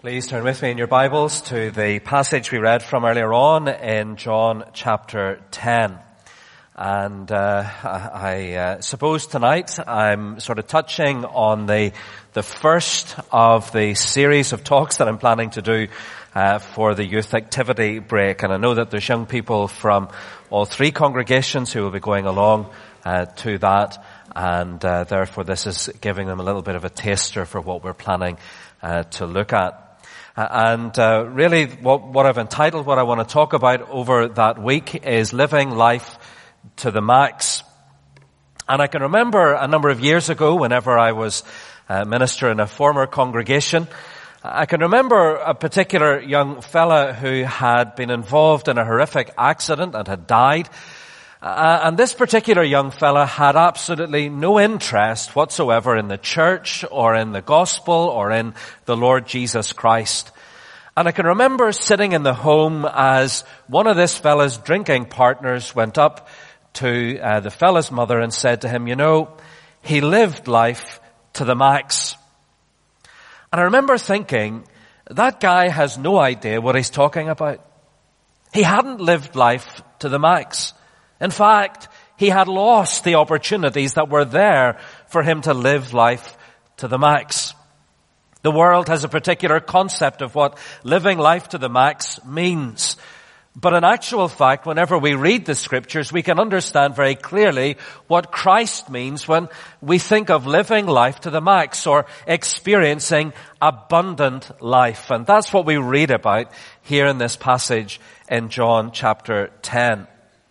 Please turn with me in your Bibles to the passage we read from earlier on in John chapter 10. And I suppose tonight I'm sort of touching on the first of the series of talks that I'm planning to do for the youth activity break. And I know that there's young people from all three congregations who will be going along to that. And therefore this is giving them a little bit of a taster for what we're planning to look at. Really what I've entitled, what I want to talk about over that week is living life to the max. And I can remember a number of years ago, whenever I was a minister in a former congregation, I can remember a particular young fella who had been involved in a horrific accident and had died. And this particular young fella had absolutely no interest whatsoever in the church or in the gospel or in the Lord Jesus Christ. And I can remember sitting in the home as one of this fella's drinking partners went up to the fella's mother and said to him, you know, he lived life to the max. And I remember thinking, that guy has no idea what he's talking about. He hadn't lived life to the max. In fact, he had lost the opportunities that were there for him to live life to the max. The world has a particular concept of what living life to the max means. But in actual fact, whenever we read the scriptures, we can understand very clearly what Christ means when we think of living life to the max or experiencing abundant life. And that's what we read about here in this passage in John chapter 10.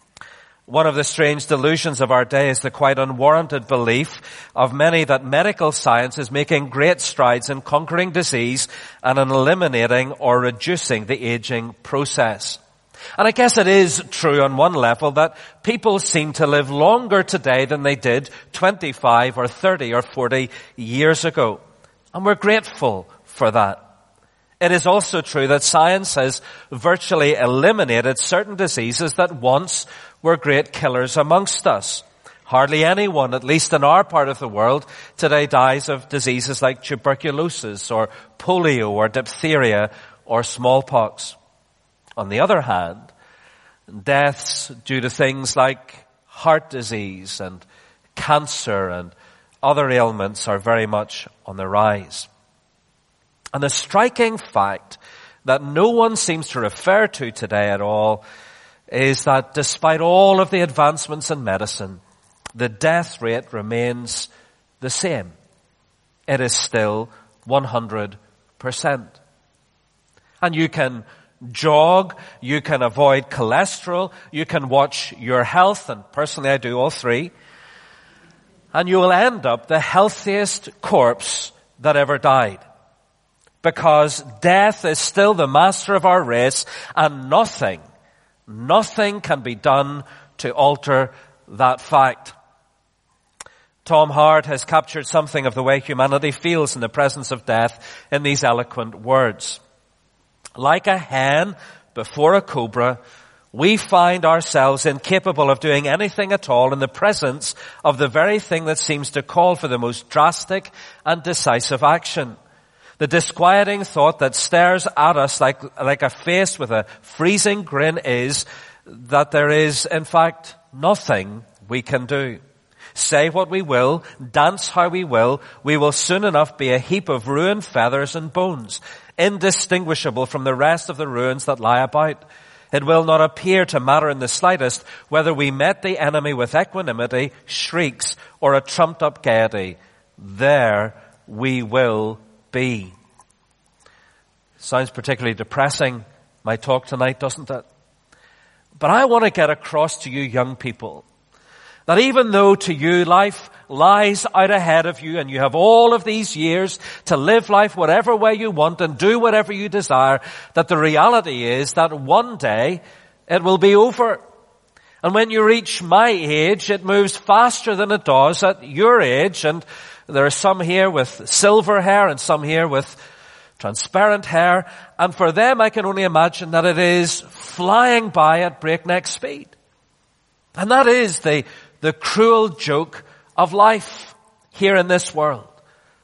One of the strange delusions of our day is the quite unwarranted belief of many that medical science is making great strides in conquering disease and in eliminating or reducing the aging process. And I guess it is true on one level that people seem to live longer today than they did 25 or 30 or 40 years ago. And we're grateful for that. It is also true that science has virtually eliminated certain diseases that once were great killers amongst us. Hardly anyone, at least in our part of the world, today dies of diseases like tuberculosis or polio or diphtheria or smallpox. On the other hand, deaths due to things like heart disease and cancer and other ailments are very much on the rise. And the striking fact that no one seems to refer to today at all is that despite all of the advancements in medicine, the death rate remains the same. It is still 100%. And you can jog, you can avoid cholesterol, you can watch your health, and personally I do all three, and you will end up the healthiest corpse that ever died. Because death is still the master of our race, and nothing can be done to alter that fact. Tom Hart has captured something of the way humanity feels in the presence of death in these eloquent words. Like a hen before a cobra, we find ourselves incapable of doing anything at all in the presence of the very thing that seems to call for the most drastic and decisive action. The disquieting thought that stares at us like a face with a freezing grin is that there is, in fact, nothing we can do. Say what we will, dance how we will soon enough be a heap of ruined feathers and bones, indistinguishable from the rest of the ruins that lie about. It will not appear to matter in the slightest whether we met the enemy with equanimity, shrieks, or a trumped-up gaiety. There we will be. Sounds particularly depressing, my talk tonight, doesn't it? But I want to get across to you young people that even though to you life lies out ahead of you and you have all of these years to live life whatever way you want and do whatever you desire, that the reality is that one day it will be over. And when you reach my age, it moves faster than it does at your age. And there are some here with silver hair and some here with transparent hair. And for them, I can only imagine that it is flying by at breakneck speed. And that is the cruel joke of life here in this world.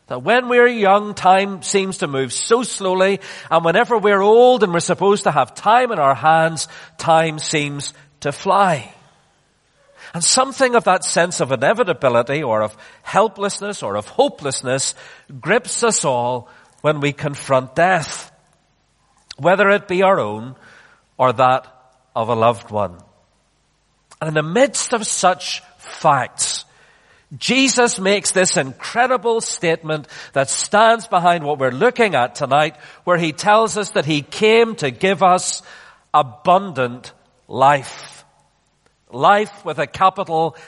That when we're young, time seems to move so slowly, and whenever we're old and we're supposed to have time in our hands, time seems to fly. And something of that sense of inevitability or of helplessness or of hopelessness grips us all when we confront death, whether it be our own or that of a loved one. And in the midst of such facts, Jesus makes this incredible statement that stands behind what we're looking at tonight, where he tells us that he came to give us abundant life. Life with a capital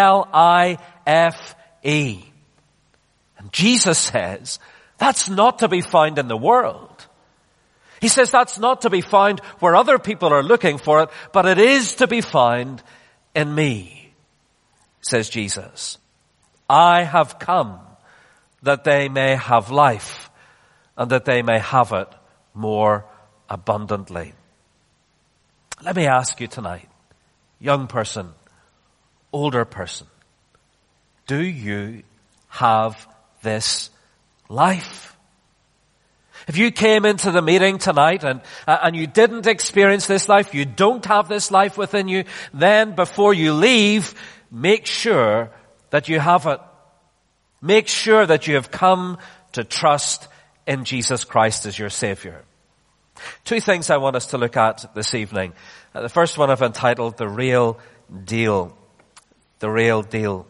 L-I-F-E. And Jesus says, that's not to be found in the world. He says that's not to be found where other people are looking for it, but it is to be found in me, says Jesus. I have come that they may have life and that they may have it more abundantly. Let me ask you tonight, young person, older person, do you have this life? If you came into the meeting tonight and you didn't experience this life, you don't have this life within you, then before you leave, make sure that you have it. Make sure that you have come to trust in Jesus Christ as your Savior. Two things I want us to look at this evening. The first one I've entitled The Real Deal. The Real Deal.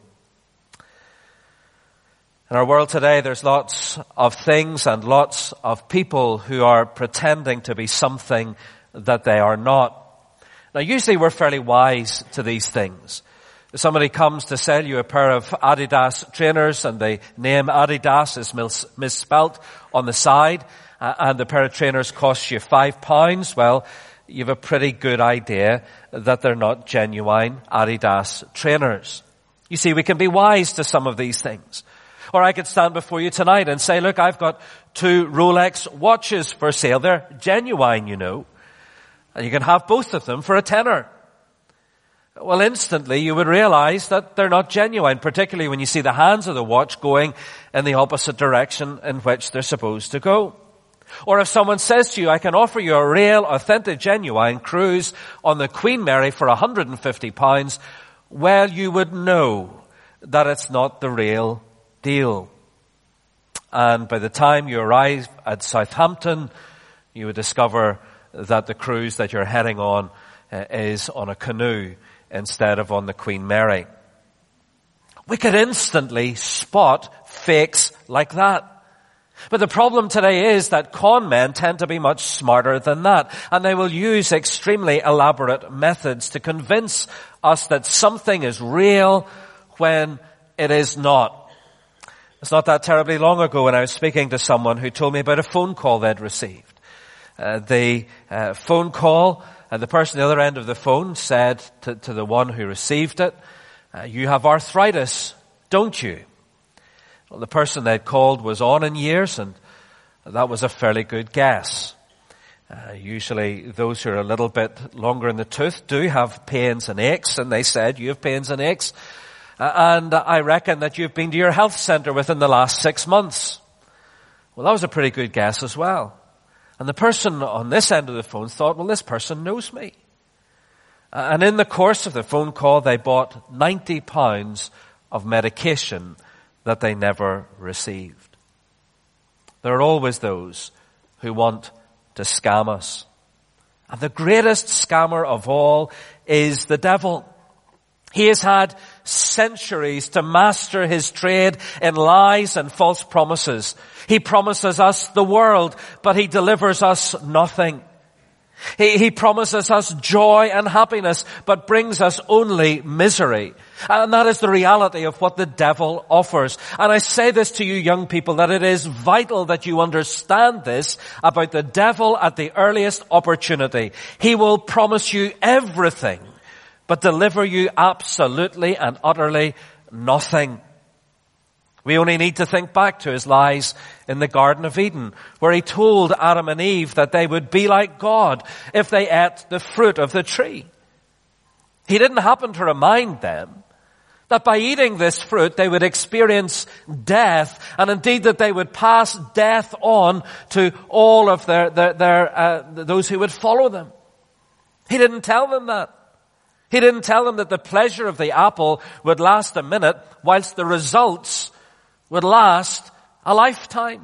In our world today, there's lots of things and lots of people who are pretending to be something that they are not. Now, usually we're fairly wise to these things. If somebody comes to sell you a pair of Adidas trainers and the name Adidas is misspelt on the side and the pair of trainers costs you £5, well, you have a pretty good idea that they're not genuine Adidas trainers. You see, we can be wise to some of these things. Or I could stand before you tonight and say, look, I've got 2 Rolex watches for sale. They're genuine, you know. And you can have both of them for a tenner. Well, instantly you would realize that they're not genuine, particularly when you see the hands of the watch going in the opposite direction in which they're supposed to go. Or if someone says to you, I can offer you a real, authentic, genuine cruise on the Queen Mary for £150, well, you would know that it's not the real deal. And by the time you arrive at Southampton, you would discover that the cruise that you're heading on is on a canoe instead of on the Queen Mary. We could instantly spot fakes like that. But the problem today is that con men tend to be much smarter than that, and they will use extremely elaborate methods to convince us that something is real when it is not. It's not that terribly long ago when I was speaking to someone who told me about a phone call they'd received. The phone call, the person at the other end of the phone said to the one who received it, you have arthritis, don't you? Well, the person they'd called was on in years, and that was a fairly good guess. Usually those who are a little bit longer in the tooth do have pains and aches, and they said, you have pains and aches. And I reckon that you've been to your health centre within the last 6 months. Well, that was a pretty good guess as well. And the person on this end of the phone thought, well, this person knows me. And in the course of the phone call, they bought £90 of medication that they never received. There are always those who want to scam us. And the greatest scammer of all is the devil. He has had centuries to master his trade in lies and false promises. He promises us the world, but he delivers us nothing. He promises us joy and happiness, but brings us only misery. And that is the reality of what the devil offers. And I say this to you young people, that it is vital that you understand this about the devil at the earliest opportunity. He will promise you everything, but deliver you absolutely and utterly nothing. We only need to think back to his lies in the Garden of Eden, where he told Adam and Eve that they would be like God if they ate the fruit of the tree. He didn't happen to remind them That by eating this fruit, they would experience death, and indeed that they would pass death on to all of those who would follow them. He didn't tell them that. He didn't tell them that the pleasure of the apple would last a minute, whilst the results would last a lifetime.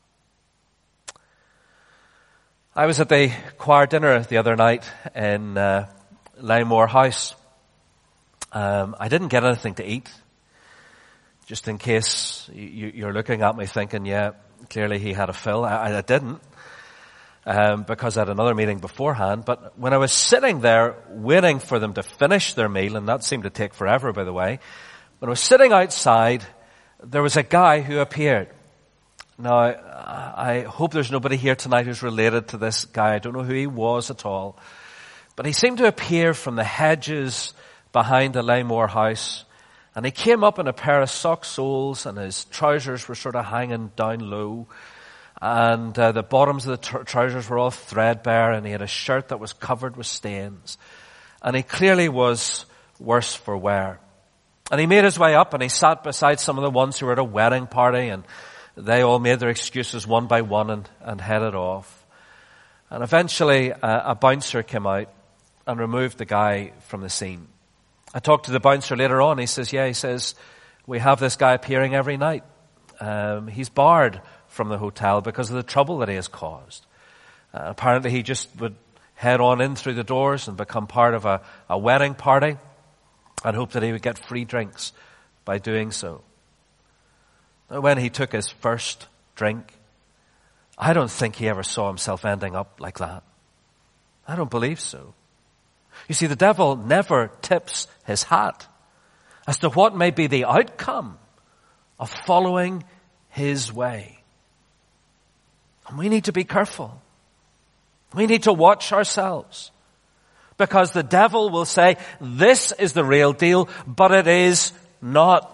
I was at the choir dinner the other night in Langmore House. I didn't get anything to eat, just in case you're looking at me thinking, yeah, clearly he had a fill. I didn't, because I had another meeting beforehand. But when I was sitting there waiting for them to finish their meal, and that seemed to take forever, by the way, when I was sitting outside, there was a guy who appeared. Now, I hope there's nobody here tonight who's related to this guy. I don't know who he was at all. But he seemed to appear from the hedges behind the Langmore House. And he came up in a pair of sock soles, and his trousers were sort of hanging down low. And the bottoms of the trousers were all threadbare, and he had a shirt that was covered with stains. And he clearly was worse for wear. And he made his way up, and he sat beside some of the ones who were at a wedding party, and they all made their excuses one by one and headed off. And eventually a bouncer came out and removed the guy from the scene. I talked to the bouncer later on. He says, we have this guy appearing every night. He's barred from the hotel because of the trouble that he has caused. Apparently he just would head on in through the doors and become part of a wedding party and hope that he would get free drinks by doing so. Now, when he took his first drink, I don't think he ever saw himself ending up like that. I don't believe so. You see, the devil never tips his hat as to what may be the outcome of following his way. And we need to be careful. We need to watch ourselves, because the devil will say, this is the real deal, but it is not.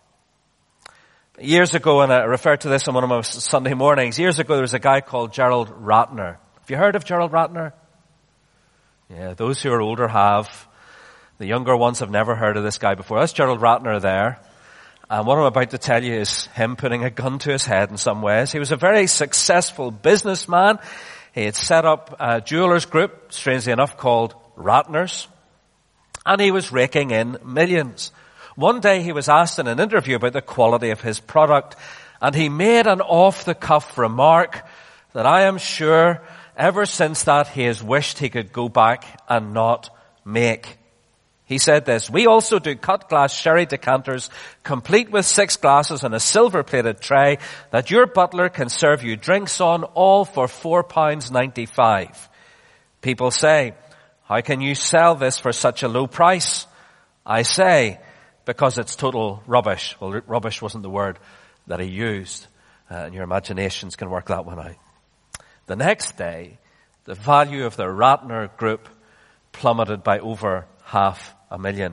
Years ago, and I referred to this on one of my Sunday mornings, years ago there was a guy called Gerald Ratner. Have you heard of Gerald Ratner? Yeah, those who are older have. The younger ones have never heard of this guy before. That's Gerald Ratner there. And what I'm about to tell you is him putting a gun to his head in some ways. He was a very successful businessman. He had set up a jewelers group, strangely enough, called Ratners. And he was raking in millions. One day he was asked in an interview about the quality of his product, and he made an off-the-cuff remark that I am sure ever since that he has wished he could go back and not make. He said this: we also do cut glass sherry decanters, complete with 6 glasses on a silver-plated tray that your butler can serve you drinks on, all for £4.95. People say, how can you sell this for such a low price? I say, because it's total rubbish. Well, rubbish wasn't the word that he used. And your imaginations can work that one out. The next day, the value of the Ratner group plummeted by over $500,000.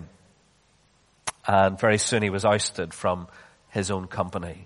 And very soon he was ousted from his own company.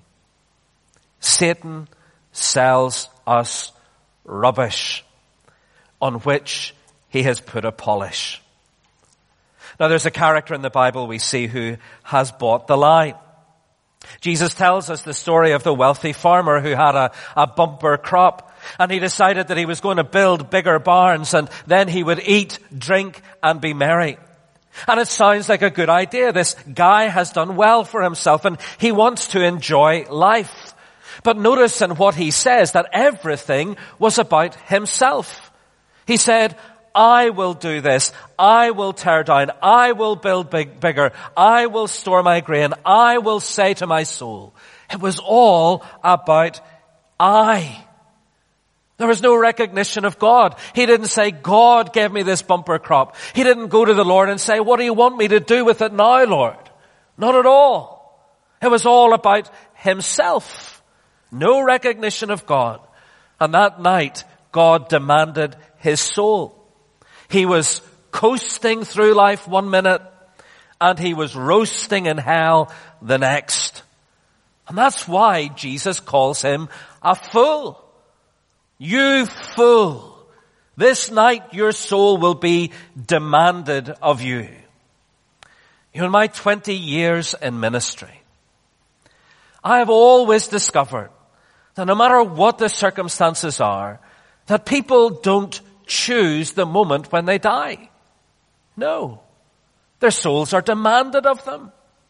Satan sells us rubbish on which he has put a polish. Now, there's a character in the Bible we see who has bought the lie. Jesus tells us the story of the wealthy farmer who had a bumper crop, and he decided that he was going to build bigger barns, and then he would eat, drink, and be merry. And it sounds like a good idea. This guy has done well for himself, and he wants to enjoy life. But notice in what he says that everything was about himself. He said, I will do this. I will tear down. I will build bigger. I will store my grain. I will say to my soul. It was all about I. There was no recognition of God. He didn't say, God gave me this bumper crop. He didn't go to the Lord and say, what do you want me to do with it now, Lord? Not at all. It was all about himself. No recognition of God. And that night, God demanded his soul. He was coasting through life 1 minute, and he was roasting in hell the next. And that's why Jesus calls him a fool. You fool. This night your soul will be demanded of you. In my 20 years in ministry, I have always discovered that no matter what the circumstances are, that people don't choose the moment when they die. No. Their souls are demanded of them.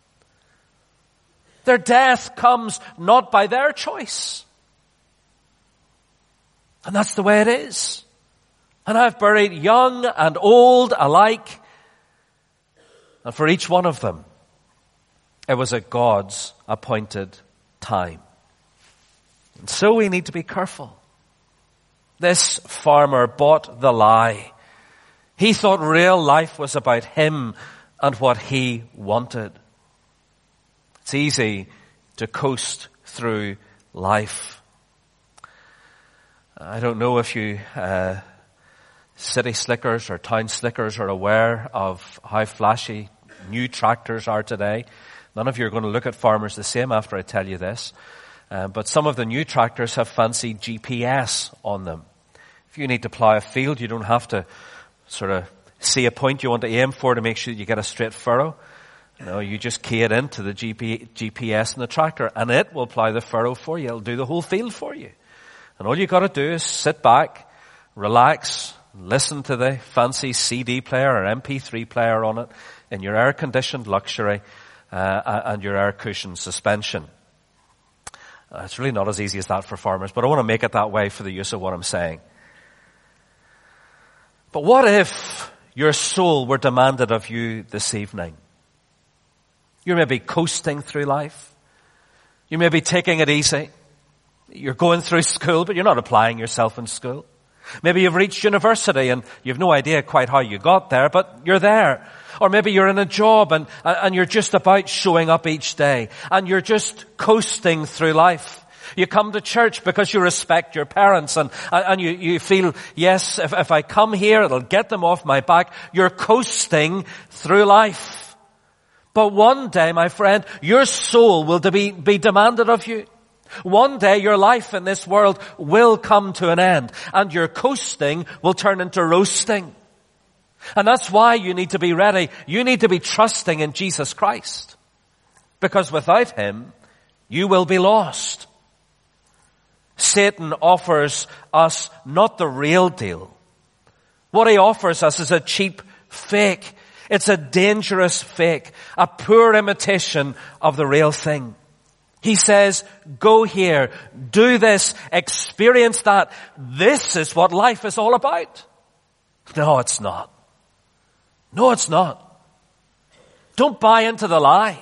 Their death comes not by their choice. And that's the way it is. And I've buried young and old alike. And for each one of them, it was at God's appointed time. And so we need to be careful. This farmer bought the lie. He thought real life was about him and what he wanted. It's easy to coast through life. I don't know if you city slickers or town slickers are aware of how flashy new tractors are today. None of you are going to look at farmers the same after I tell you this. But some of the new tractors have fancy GPS on them. If you need to plow a field, you don't have to sort of see a point you want to aim for to make sure that you get a straight furrow. No, you just key it into the GPS in the tractor and it will plow the furrow for you. It'll do the whole field for you. And all you got to do is sit back, relax, listen to the fancy CD player or MP3 player on it in your air-conditioned luxury and your air-cushioned suspension. It's really not as easy as that for farmers, but I want to make it that way for the use of what I'm saying. But what if your soul were demanded of you this evening? You're maybe coasting through life. You may be taking it easy. You're going through school, but you're not applying yourself in school. Maybe you've reached university and you've no idea quite how you got there, but you're there. Or maybe you're in a job and you're just about showing up each day and you're just coasting through life. You come to church because you respect your parents and you feel, yes, if I come here, it'll get them off my back. You're coasting through life. But one day, my friend, your soul will be demanded of you. One day your life in this world will come to an end and your coasting will turn into roasting. And that's why you need to be ready. You need to be trusting in Jesus Christ. Because without Him, you will be lost. Satan offers us not the real deal. What he offers us is a cheap fake. It's a dangerous fake, a poor imitation of the real thing. He says, go here, do this, experience that. This is what life is all about. No, it's not. No, it's not. Don't buy into the lie.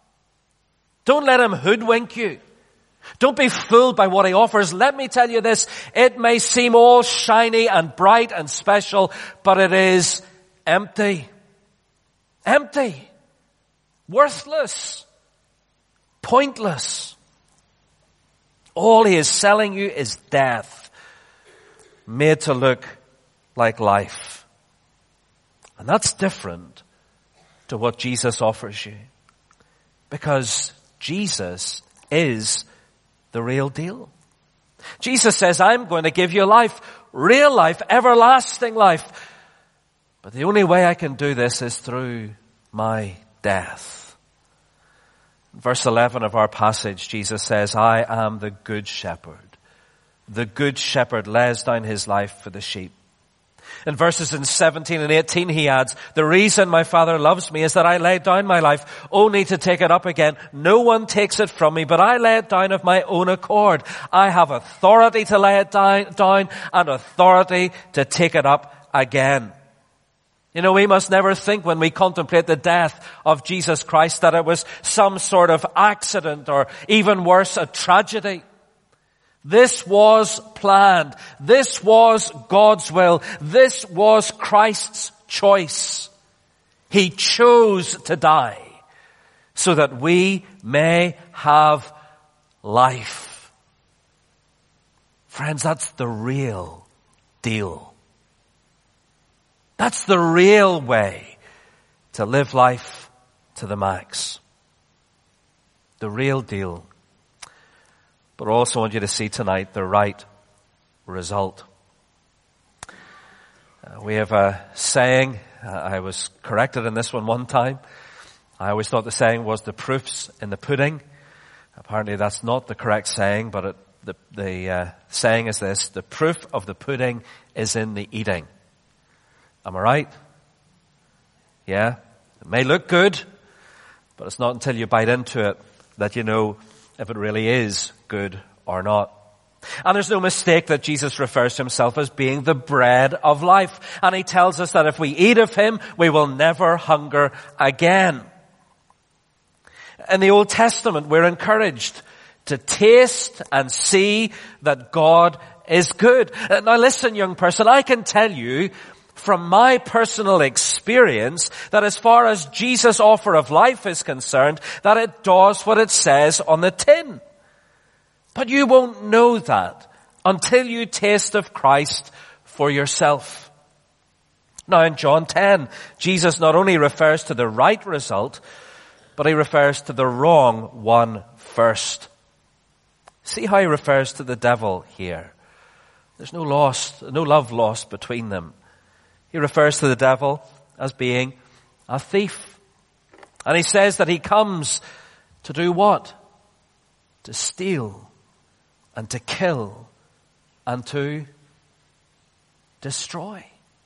Don't let him hoodwink you. Don't be fooled by what he offers. Let me tell you this, it may seem all shiny and bright and special, but it is empty. Empty. Worthless. Pointless. All he is selling you is death, made to look like life. And that's different to what Jesus offers you. Because Jesus is the real deal. Jesus says, I'm going to give you life, real life, everlasting life. But the only way I can do this is through my death. Verse 11 of our passage, Jesus says, I am the good shepherd. The good shepherd lays down his life for the sheep. In verses 17 and 18 he adds, the reason my Father loves me is that I lay down my life only to take it up again. No one takes it from me, but I lay it down of my own accord. I have authority to lay it down and authority to take it up again. You know, we must never think when we contemplate the death of Jesus Christ that it was some sort of accident or even worse, a tragedy. This was planned. This was God's will. This was Christ's choice. He chose to die so that we may have life. Friends, that's the real deal. That's the real way to live life to the max. The real deal. But I also want you to see tonight the right result. We have a saying, I was corrected in this one time. I always thought the saying was the proof's in the pudding. Apparently that's not the correct saying, but the saying is this: the proof of the pudding is in the eating. Am I right? Yeah? It may look good, but it's not until you bite into it that you know if it really is good or not. And there's no mistake that Jesus refers to himself as being the bread of life. And he tells us that if we eat of him, we will never hunger again. In the Old Testament, we're encouraged to taste and see that God is good. Now listen, young person, I can tell you from my personal experience that as far as Jesus' offer of life is concerned, that it does what it says on the tin. But you won't know that until you taste of Christ for yourself. Now in John 10, Jesus not only refers to the right result, but he refers to the wrong one first. See how he refers to the devil here. There's no love lost between them. He refers to the devil as being a thief. And he says that he comes to do what? To steal and to kill and to destroy.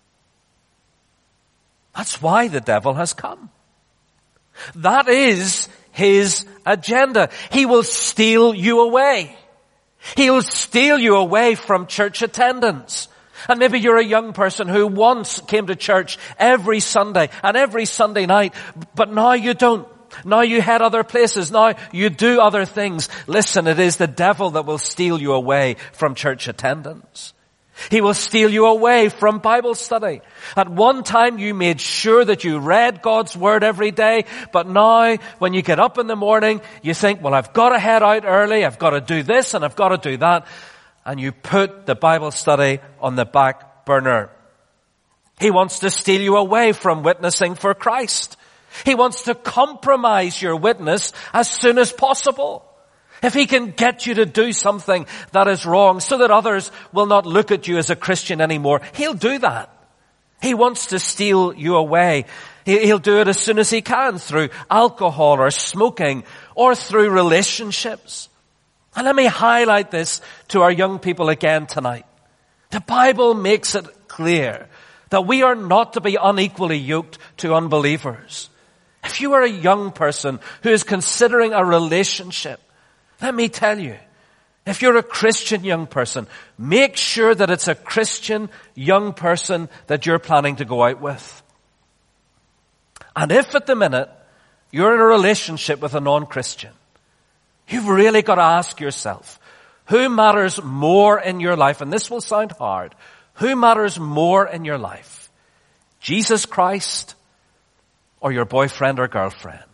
That's why the devil has come. That is his agenda. He will steal you away. He will steal you away from church attendance. And maybe you're a young person who once came to church every Sunday and every Sunday night, but now you don't. Now you head other places. Now you do other things. Listen, it is the devil that will steal you away from church attendance. He will steal you away from Bible study. At one time you made sure that you read God's Word every day, but now when you get up in the morning, you think, well, I've got to head out early, I've got to do this and I've got to do that. And you put the Bible study on the back burner. He wants to steal you away from witnessing for Christ. He wants to compromise your witness as soon as possible. If he can get you to do something that is wrong so that others will not look at you as a Christian anymore, he'll do that. He wants to steal you away. He'll do it as soon as he can through alcohol or smoking or through relationships. And let me highlight this to our young people again tonight. The Bible makes it clear that we are not to be unequally yoked to unbelievers. If you are a young person who is considering a relationship, let me tell you, if you're a Christian young person, make sure that it's a Christian young person that you're planning to go out with. And if at the minute you're in a relationship with a non-Christian, you've really got to ask yourself, who matters more in your life? And this will sound hard. Who matters more in your life? Jesus Christ or your boyfriend or girlfriend?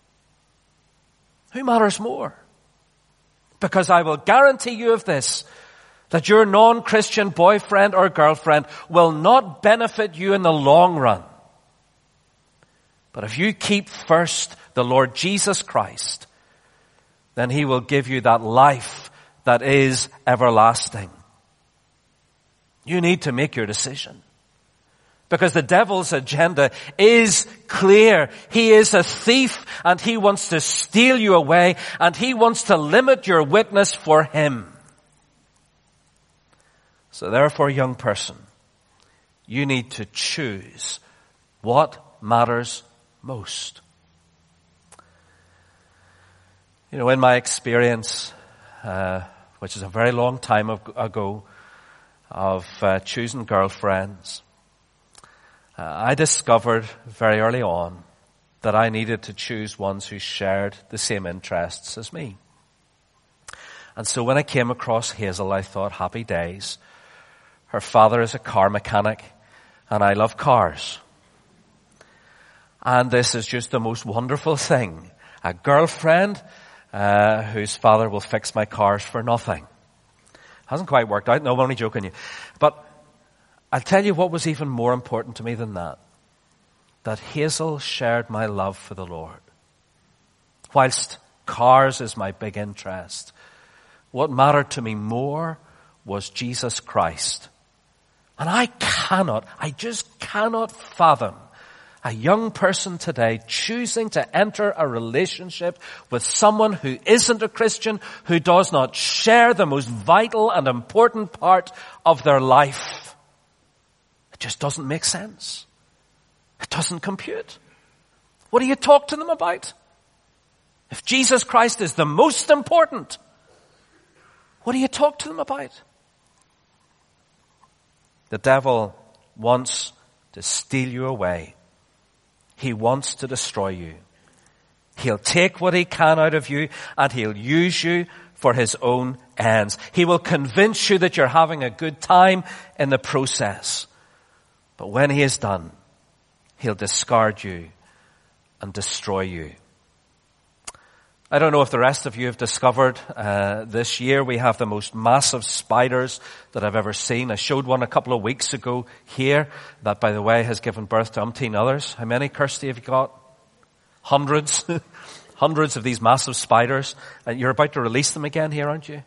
Who matters more? Because I will guarantee you of this, that your non-Christian boyfriend or girlfriend will not benefit you in the long run. But if you keep first the Lord Jesus Christ, then he will give you that life that is everlasting. You need to make your decision. Because the devil's agenda is clear. He is a thief and he wants to steal you away and he wants to limit your witness for him. So therefore, young person, you need to choose what matters most. You know, in my experience, which is a very long time ago, of choosing girlfriends, I discovered very early on that I needed to choose ones who shared the same interests as me. And so when I came across Hazel, I thought, happy days. Her father is a car mechanic, and I love cars. And this is just the most wonderful thing. A girlfriend whose father will fix my cars for nothing. Hasn't quite worked out. No, I'm only joking you. But I'll tell you what was even more important to me than that. That Hazel shared my love for the Lord. Whilst cars is my big interest, what mattered to me more was Jesus Christ. And I just cannot fathom a young person today choosing to enter a relationship with someone who isn't a Christian, who does not share the most vital and important part of their life. It just doesn't make sense. It doesn't compute. What do you talk to them about? If Jesus Christ is the most important, what do you talk to them about? The devil wants to steal you away. He wants to destroy you. He'll take what he can out of you and he'll use you for his own ends. He will convince you that you're having a good time in the process. But when he is done, he'll discard you and destroy you. I don't know if the rest of you have discovered, this year we have the most massive spiders that I've ever seen. I showed one a couple of weeks ago here that, by the way, has given birth to umpteen others. How many, Kirsty, have you got? Hundreds. Hundreds of these massive spiders. And you're about to release them again here, aren't you?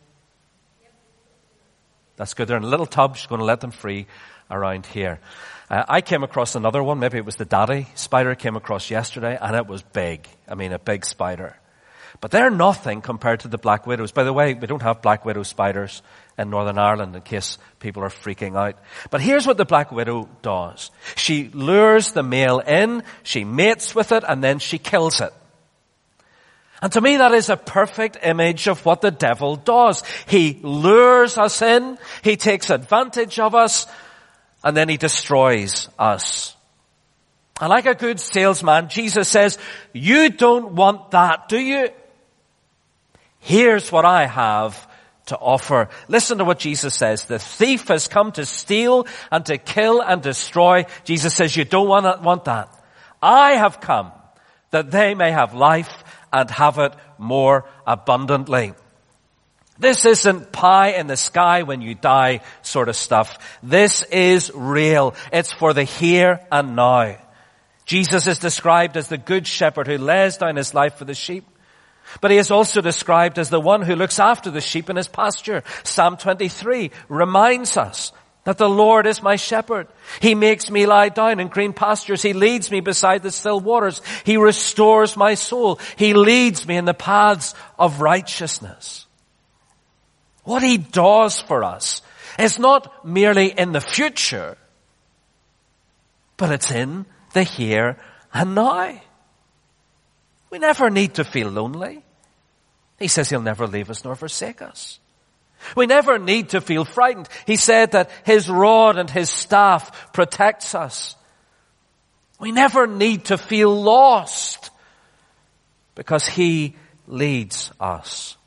That's good. They're in a little tub. She's going to let them free around here. I came across another one. Maybe it was the daddy spider I came across yesterday, and it was big. I mean, a big spider. But they're nothing compared to the black widows. By the way, we don't have black widow spiders in Northern Ireland in case people are freaking out. But here's what the black widow does. She lures the male in, she mates with it, and then she kills it. And to me that is a perfect image of what the devil does. He lures us in, he takes advantage of us, and then he destroys us. And like a good salesman, Jesus says, you don't want that, do you? Here's what I have to offer. Listen to what Jesus says. The thief has come to steal and to kill and destroy. Jesus says, you don't want that. I have come that they may have life and have it more abundantly. This isn't pie in the sky when you die sort of stuff. This is real. It's for the here and now. Jesus is described as the good shepherd who lays down his life for the sheep. But he is also described as the one who looks after the sheep in his pasture. Psalm 23 reminds us that the Lord is my shepherd. He makes me lie down in green pastures. He leads me beside the still waters. He restores my soul. He leads me in the paths of righteousness. What he does for us is not merely in the future, but it's in the here and now. We never need to feel lonely. He says he'll never leave us nor forsake us. We never need to feel frightened. He said that his rod and his staff protects us. We never need to feel lost because he leads us.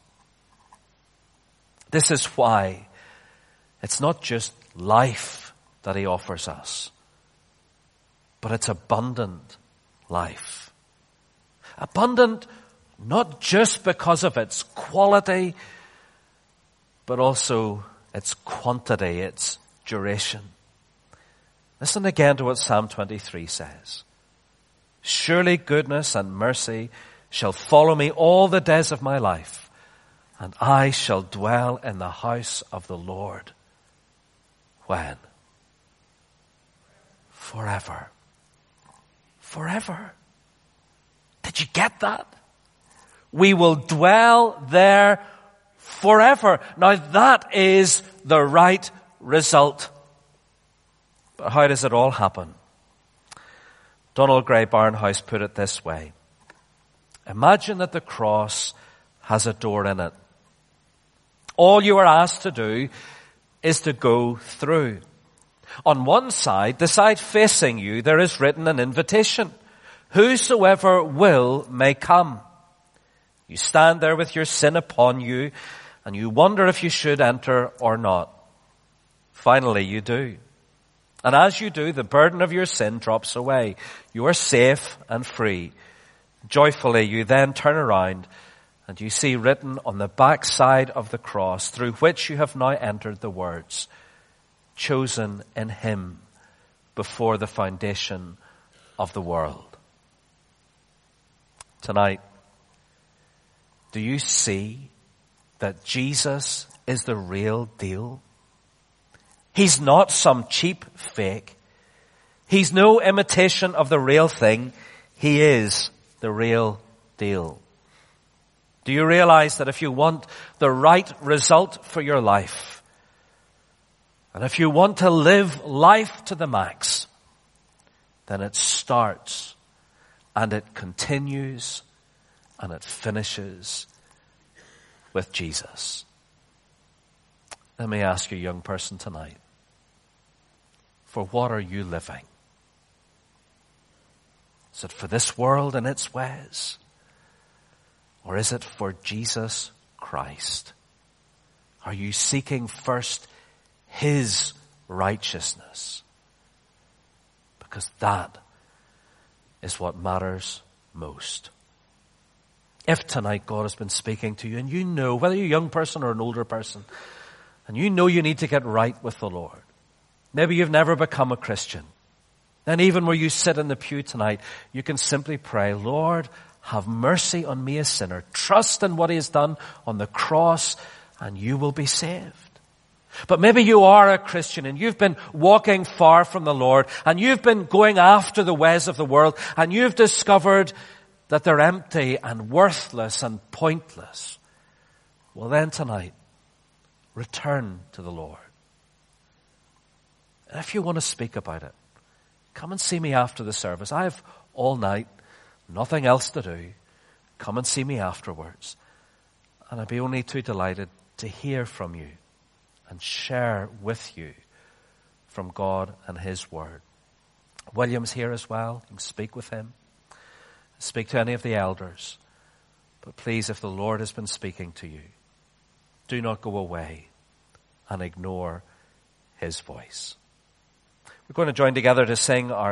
This is why it's not just life that he offers us, but it's abundant life. Abundant not just because of its quality, but also its quantity, its duration. Listen again to what Psalm 23 says. Surely goodness and mercy shall follow me all the days of my life, and I shall dwell in the house of the Lord. When? Forever. Forever. Did you get that? We will dwell there forever. Now that is the right result. But how does it all happen? Donald Gray Barnhouse put it this way. Imagine that the cross has a door in it. All you are asked to do is to go through. On one side, the side facing you, there is written an invitation. Whosoever will may come. You stand there with your sin upon you, and you wonder if you should enter or not. Finally, you do. And as you do, the burden of your sin drops away. You are safe and free. Joyfully, you then turn around, and you see written on the back side of the cross, through which you have now entered, the words, chosen in him before the foundation of the world. Tonight, do you see that Jesus is the real deal? He's not some cheap fake. He's no imitation of the real thing. He is the real deal. Do you realize that if you want the right result for your life, and if you want to live life to the max, then it starts and it continues and it finishes with Jesus. Let me ask you, young person, tonight, for what are you living? Is it for this world and its ways? Or is it for Jesus Christ? Are you seeking first His righteousness? Because that is what matters most. If tonight God has been speaking to you, and you know, whether you're a young person or an older person, and you know you need to get right with the Lord, maybe you've never become a Christian, then even where you sit in the pew tonight, you can simply pray, Lord, have mercy on me, a sinner. Trust in what He has done on the cross, and you will be saved. But maybe you are a Christian and you've been walking far from the Lord, and you've been going after the ways of the world, and you've discovered that they're empty and worthless and pointless. Well then tonight, return to the Lord. And if you want to speak about it, come and see me after the service. I have all night, nothing else to do. Come and see me afterwards. And I'd be only too delighted to hear from you and share with you from God and His Word. William's here as well. You can speak with him. Speak to any of the elders. But please, if the Lord has been speaking to you, do not go away and ignore His voice. We're going to join together to sing our